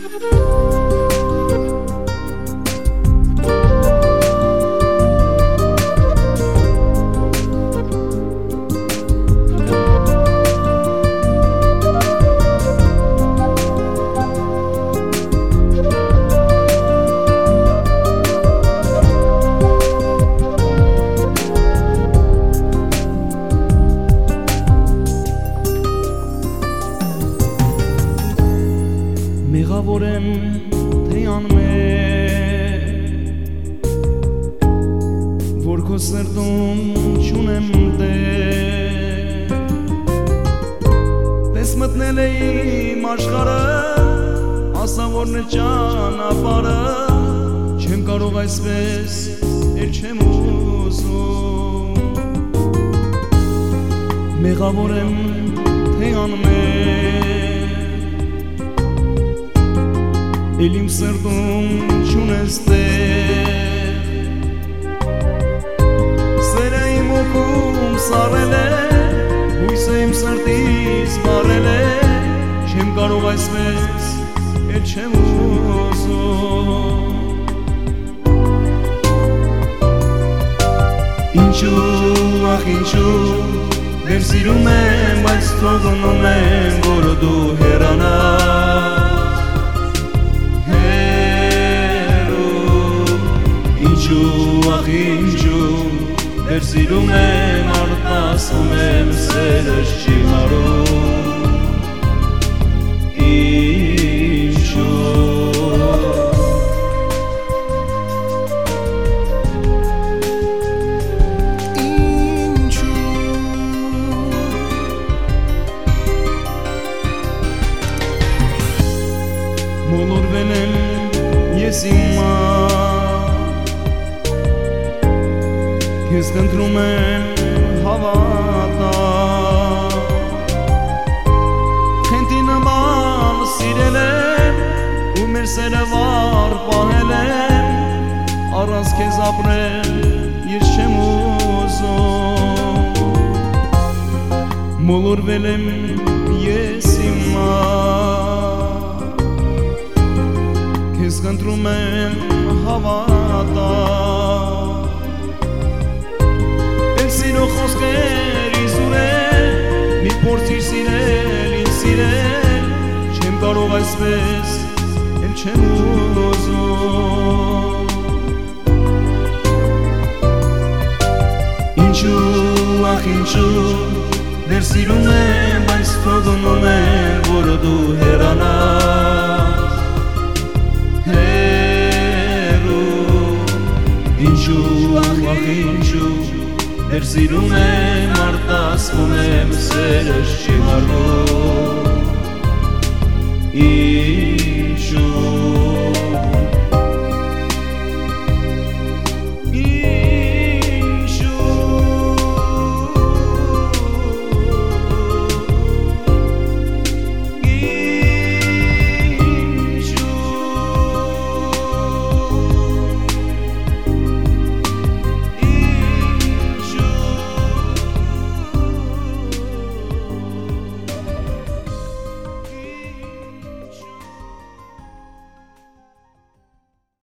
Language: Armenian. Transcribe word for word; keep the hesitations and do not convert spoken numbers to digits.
Մեղավոր եմ, թե անմեղ, որ քո սրտում չունեմ տեղ, պես մտնել է իմ աշխարհը, ասա որն է ճանապարհը, չեմ կարող այսպես, էլ չեմ ուզում, մեղավոր եմ, թե անմեղ, էլ իմ սրտում չունես տեղ, սերը իմ հոգում սառել է, հույսը իմ սրտից վառել է, չեմ կարող այսպես, էլ չեմ ուզում, ինչու, ախ ինչու, դեռ սիրում եմ, բայց թողնում եմ, որ դու հեռանաս, ախ ինչու, դեռ սիրում եմ, արտասում եմ, սերս չի հարում, ինչու Ինչու Մոլորվել եմ ես իմ Քեզ խնդրում եմ հավատա Խենթի նման սիրել եմ ու մեր սերը վառ պահել եմ առանց քեզ ապրել ես չեմ ուզում Մոլորվել եմ ես հիմա Քեզ խնդրում եմ հավատա Սիրո խոսքեր իզուրել, մի փորձիր սիրել, ինձ սիրել, չեմ կարող այսպես, էլ չեմ ուզում Ինչու, ախ ինչու, դեռ սիրում եմ, բայց թողնում եմ, որ դու հեռանաս Հեռու, ինչու, ախ ինչու Դեռ սիրում եմ, արտասվում եմ, սերս չի հարվում